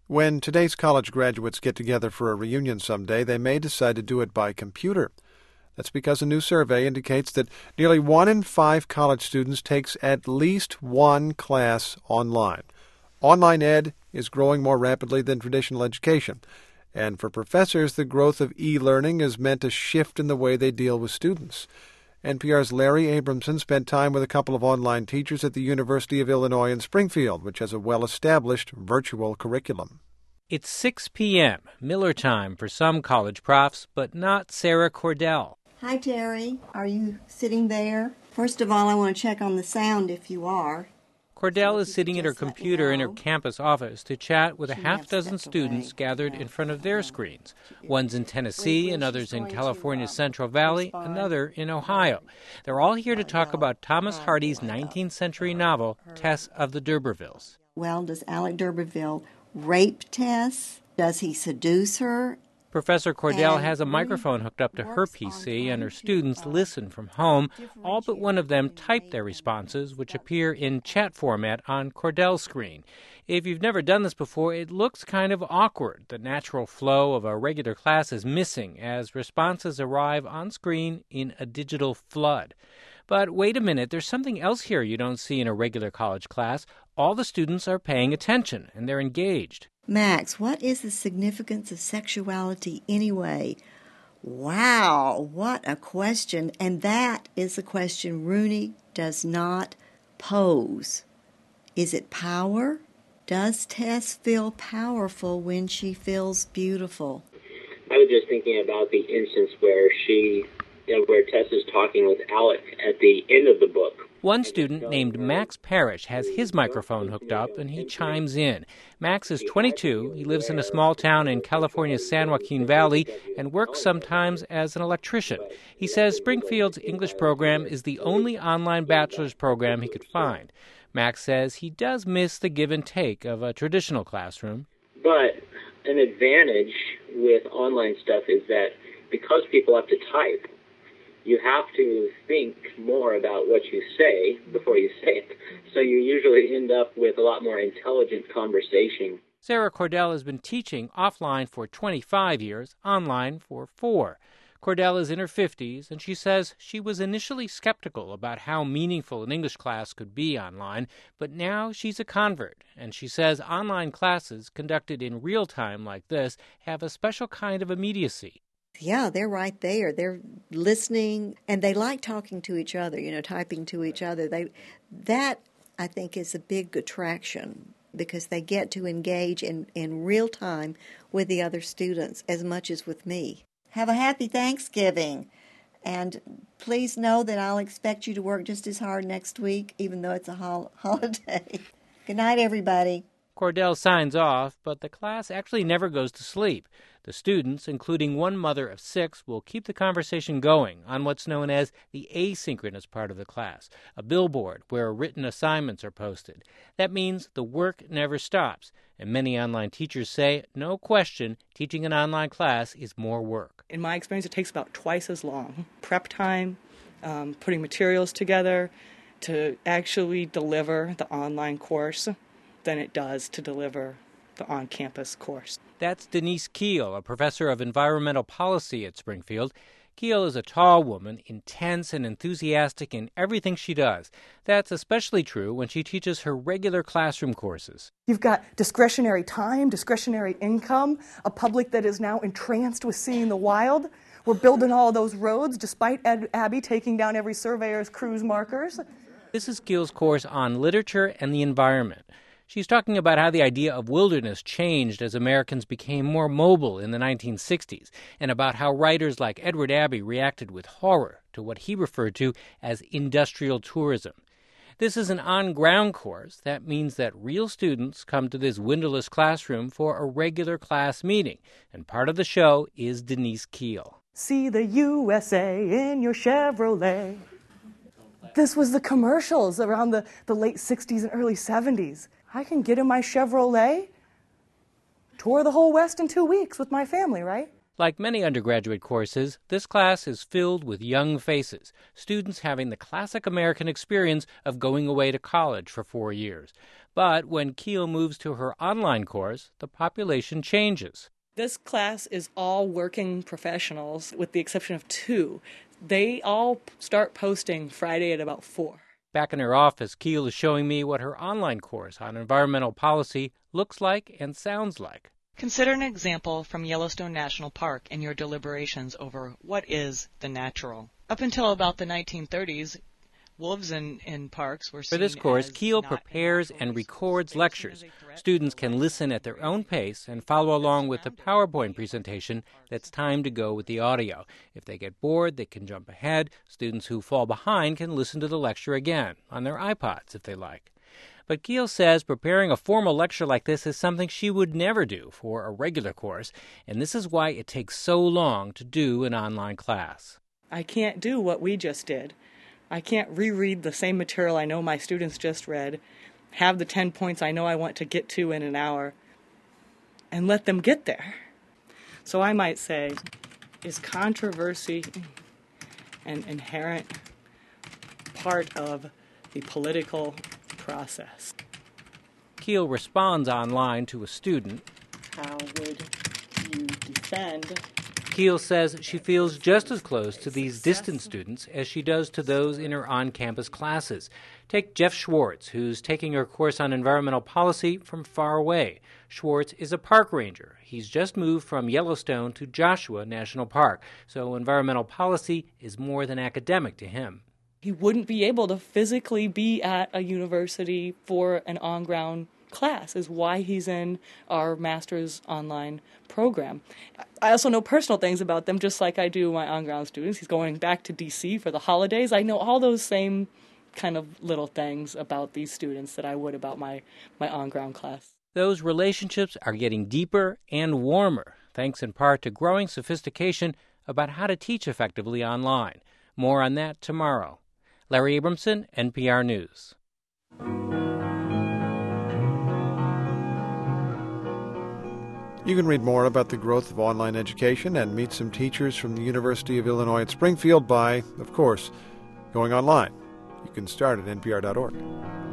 When today's college graduates get together for a reunion someday, they may decide to do it by computer. That's because a new survey indicates that nearly 1 in 5 college students takes at least one class online. Online ed is growing more rapidly than traditional education. And for professors, the growth of e-learning has meant a shift in the way they deal with students. NPR's Larry Abramson spent time with a couple of online teachers at the University of Illinois in Springfield, which has a well-established virtual curriculum. It's 6 p.m., Miller time for some college profs, but not Sarah Cordell. Hi, Terry. Are you sitting there? First of all, I want to check on the sound if you are. Cordell is sitting at her computer in her campus office to chat with a half-dozen students gathered in front of their screens. One's in Tennessee, and others in California's Central Valley, another in Ohio. They're all here to talk about Thomas Hardy's 19th century novel, Tess of the D'Urbervilles. Well, does Alec d'Urberville rape Tess? Does he seduce her? Professor Cordell has a microphone hooked up to her PC, and her students listen from home. All but one of them type their responses, which appear in chat format on Cordell's screen. If you've never done this before, it looks kind of awkward. The natural flow of a regular class is missing as responses arrive on screen in a digital flood. But wait a minute, there's something else here you don't see in a regular college class. All the students are paying attention, and they're engaged. Max, what is the significance of sexuality anyway? Wow, what a question. And that is a question Rooney does not pose. Is it power? Does Tess feel powerful when she feels beautiful? I was just thinking about the instance where where Tess is talking with Alec at the end of the book. One student named Max Parrish has his microphone hooked up, and he chimes in. Max is 22. He lives in a small town in California's San Joaquin Valley and works sometimes as an electrician. He says Springfield's English program is the only online bachelor's program he could find. Max says he does miss the give and take of a traditional classroom. But an advantage with online stuff is that because people have to type, you have to think more about what you say before you say it. So you usually end up with a lot more intelligent conversation. Sarah Cordell has been teaching offline for 25 years, online for 4. Cordell is in her 50s, and she says she was initially skeptical about how meaningful an English class could be online, but now she's a convert, and she says online classes conducted in real time like this have a special kind of immediacy. Yeah, they're right there. They're listening, and they like talking to each other, typing to each other. That, I think, is a big attraction because they get to engage in real time with the other students as much as with me. Have a happy Thanksgiving, and please know that I'll expect you to work just as hard next week, even though it's a holiday. Good night, everybody. Cordell signs off, but the class actually never goes to sleep. The students, including one mother of 6, will keep the conversation going on what's known as the asynchronous part of the class, a billboard where written assignments are posted. That means the work never stops, and many online teachers say, no question, teaching an online class is more work. In my experience, it takes about twice as long. Prep time, putting materials together to actually deliver the online course than it does to deliver the on-campus course. That's Denise Keel, a professor of environmental policy at Springfield. Keel is a tall woman, intense and enthusiastic in everything she does. That's especially true when she teaches her regular classroom courses. You've got discretionary time, discretionary income, a public that is now entranced with seeing the wild. We're building all those roads despite Abby taking down every surveyor's cruise markers. This is Keel's course on literature and the environment. She's talking about how the idea of wilderness changed as Americans became more mobile in the 1960s, and about how writers like Edward Abbey reacted with horror to what he referred to as industrial tourism. This is an on-ground course. That means that real students come to this windowless classroom for a regular class meeting, and part of the show is Denise Keel. See the USA in your Chevrolet. This was the commercials around the late 60s and early 70s. I can get in my Chevrolet, tour the whole West in 2 weeks with my family, right? Like many undergraduate courses, this class is filled with young faces, students having the classic American experience of going away to college for 4 years. But when Keel moves to her online course, the population changes. This class is all working professionals, with the exception of 2. They all start posting Friday at about 4. Back in her office, Keel is showing me what her online course on environmental policy looks like and sounds like. Consider an example from Yellowstone National Park in your deliberations over what is the natural. Up until about the 1930s, wolves in parks were seen. For this course, as Keel not prepares a natural and records resource, lectures. facing as a threat Students to can listen at their own pace and follow along with the PowerPoint presentation that's timed to go with the audio. If they get bored, they can jump ahead. Students who fall behind can listen to the lecture again on their iPods if they like. But Keel says preparing a formal lecture like this is something she would never do for a regular course, and this is why it takes so long to do an online class. I can't do what we just did. I can't reread the same material I know my students just read, have the 10 points I know I want to get to in an hour, and let them get there. So I might say, is controversy an inherent part of the political process? Keel responds online to a student. How would you defend? Keel says she feels just as close to these distant students as she does to those in her on-campus classes. Take Jeff Schwartz, who's taking her course on environmental policy from far away. Schwartz is a park ranger. He's just moved from Yellowstone to Joshua National Park, so environmental policy is more than academic to him. He wouldn't be able to physically be at a university for an on-ground class, is why he's in our master's online program. I also know personal things about them, just like I do my on-ground students. He's going back to D.C. for the holidays. I know all those same kind of little things about these students that I would about my on-ground class. Those relationships are getting deeper and warmer, thanks in part to growing sophistication about how to teach effectively online. More on that tomorrow. Larry Abramson, NPR News. You can read more about the growth of online education and meet some teachers from the University of Illinois at Springfield by, of course, going online. You can start at npr.org.